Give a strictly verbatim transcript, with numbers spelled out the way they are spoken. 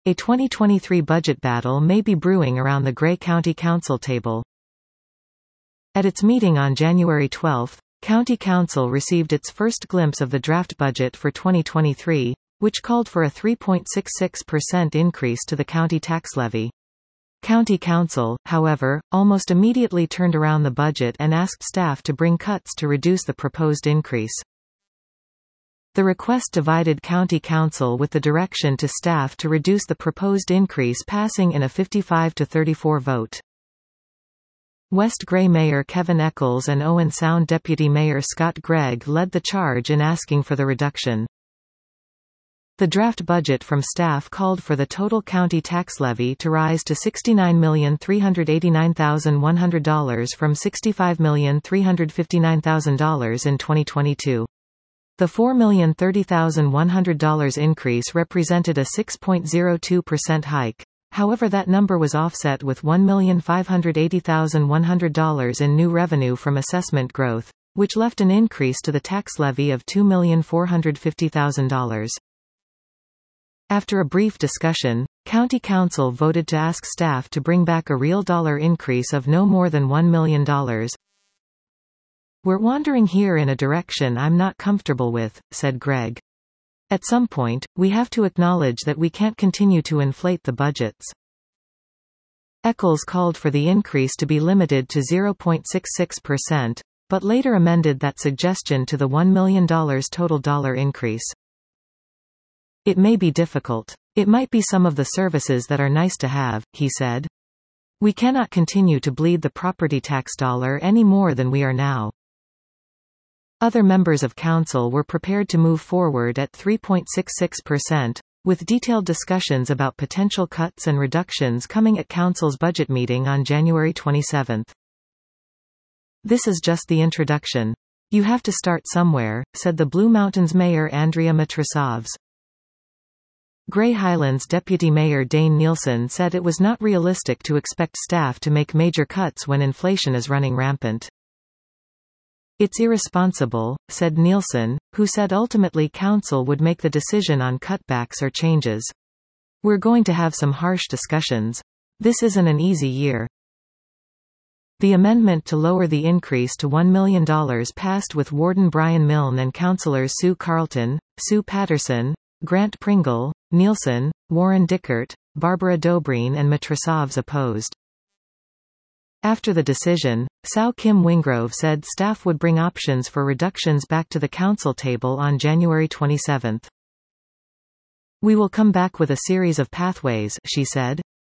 A twenty twenty-three budget battle may be brewing around the Gray County Council table. At its meeting on January twelfth, County Council received its first glimpse of the draft budget for twenty twenty-three, which called for a three point six six percent increase to the county tax levy. County Council, however, almost immediately turned around the budget and asked staff to bring cuts to reduce the proposed increase. The request divided County Council, with the direction to staff to reduce the proposed increase passing in a fifty-five to thirty-four vote. West Gray Mayor Kevin Eccles and Owen Sound Deputy Mayor Scott Gregg led the charge in asking for the reduction. The draft budget from staff called for the total county tax levy to rise to sixty-nine million three hundred eighty-nine thousand one hundred dollars from sixty-five million three hundred fifty-nine thousand dollars in twenty twenty-two. The four million thirty thousand one hundred dollars increase represented a six point zero two percent hike. However, that number was offset with one million five hundred eighty thousand one hundred dollars in new revenue from assessment growth, which left an increase to the tax levy of two million four hundred fifty thousand dollars. After a brief discussion, County Council voted to ask staff to bring back a real dollar increase of no more than one million dollars. "We're wandering here in a direction I'm not comfortable with," said Gregg. "At some point, we have to acknowledge that we can't continue to inflate the budgets." Eccles called for the increase to be limited to zero point six six percent, but later amended that suggestion to the one million dollars total dollar increase. "It may be difficult. It might be some of the services that are nice to have," he said. "We cannot continue to bleed the property tax dollar any more than we are now." Other members of council were prepared to move forward at three point six six percent, with detailed discussions about potential cuts and reductions coming at council's budget meeting on January twenty-seventh. "This is just the introduction. You have to start somewhere," said the Blue Mountains Mayor Andrea Matrosavs. Gray Highlands Deputy Mayor Dane Nielsen said it was not realistic to expect staff to make major cuts when inflation is running rampant. "It's irresponsible," said Nielsen, who said ultimately council would make the decision on cutbacks or changes. "We're going to have some harsh discussions. This isn't an easy year." The amendment to lower the increase to one million dollars passed with Warden Brian Milne and councillors Sue Carlton, Sue Patterson, Grant Pringle, Nielsen, Warren Dickert, Barbara Dobreen and Matrosavs opposed. After the decision, Sao Kim Wingrove said staff would bring options for reductions back to the council table on January twenty-seventh. "We will come back with a series of pathways," she said.